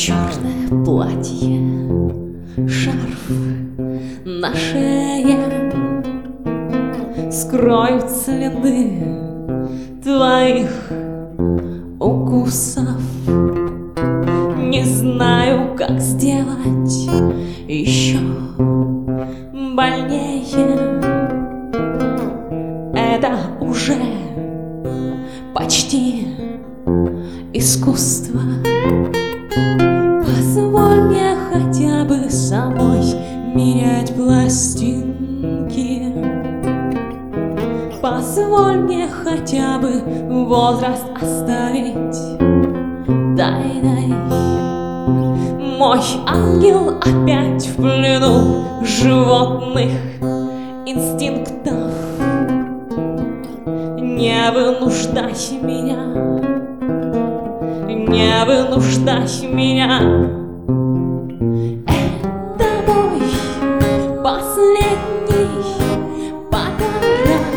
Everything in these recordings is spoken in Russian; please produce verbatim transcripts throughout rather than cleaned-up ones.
черное платье, шарф на шее, скроют следы твоих укусов. Не знаю, как сделать еще больнее. Это уже почти искусство. Позволь мне хотя бы самой мерять пластинки. Позволь мне хотя бы возраст оставить тайной. Мой ангел опять в плену животных инстинктов. Не вынуждай меня, не вынуждай меня. Это мой последний подарок.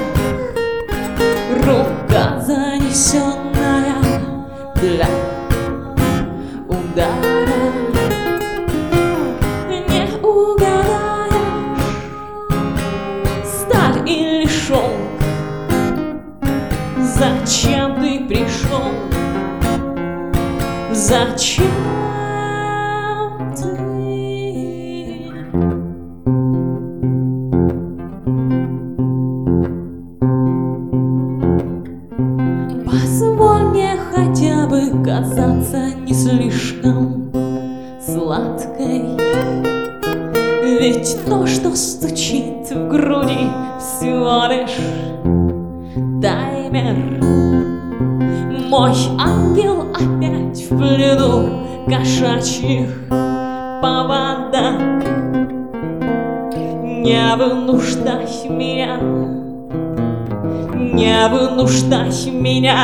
Рука, занесенная для удара. Не угадаешь, сталь или шелк. Зачем ты пришел? Зачем ты? Позволь мне хотя бы казаться не слишком сладкой. Ведь то, что стучит в груди, всего лишь таймер. Мой ангел опять в плену кошачьих повадок. Не вынуждай меня, не вынуждай меня.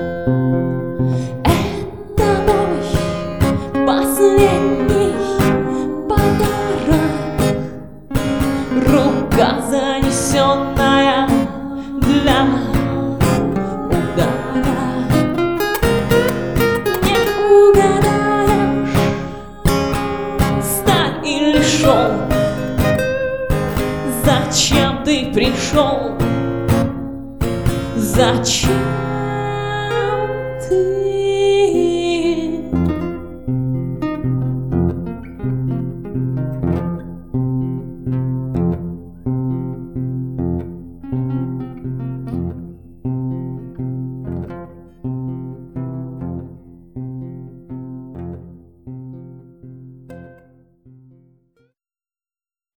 Это мой последний подарок. Рука, занесенная для удара. Не угадаешь, сталь или шелк. Зачем ты пришел? Зачем?